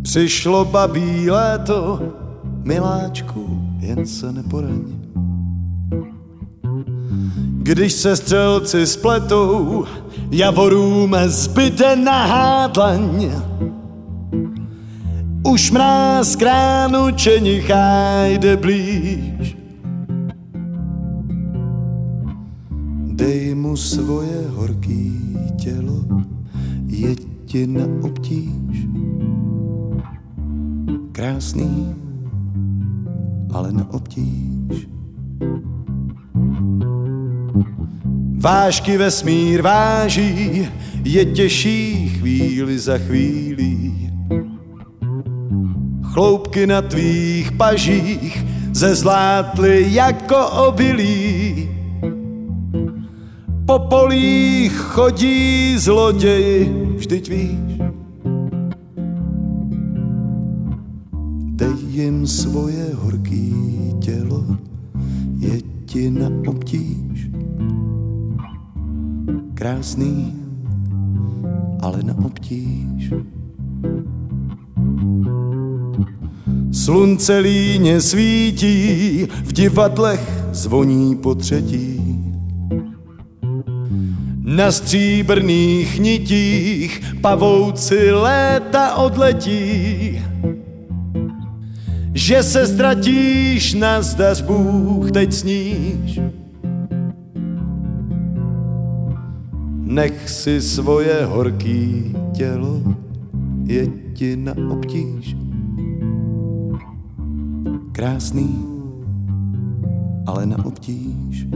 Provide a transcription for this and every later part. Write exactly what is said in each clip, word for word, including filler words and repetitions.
Přišlo babí léto, miláčku, jen se neporaň. Když se střelci spletou, javorům zbyde nahá dlaň. Už mráz kránu čenichá jde blíž. Dej mu svoje horký tělo, jeď ti na obtíž. Krásný, ale na obtíž. Vážky vesmír váží, je těžší chvíli za chvílí. Chloupky na tvých pažích zezlátly jako obilí. Po polích chodí zloději, vždyť víš. Dej jim svoje horký tělo, je ti na obtíž. Krásný, ale na obtíž. Slunce líně svítí, v divadlech zvoní po třetí. Na stříbrných nitích pavouci léta odletí. Že se ztratíš, nazdař Bůh, teď sníš. Nech si svoje horký tělo, je ti na obtíž. Krásný, ale na obtíž.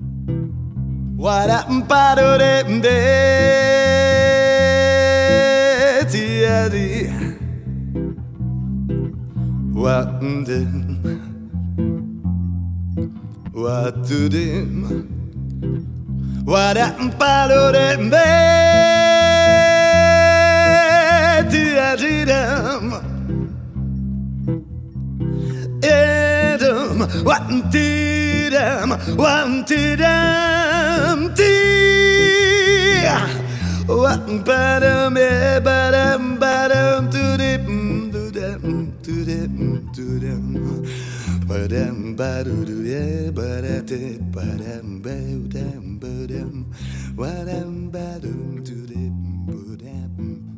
One tidam, one tidam, tea. One badam, yeah, badam, badam, to them, to them, to them, to them. Badam, badam, yeah, badam, badam, badam, badam, badam, badam, to them, badam.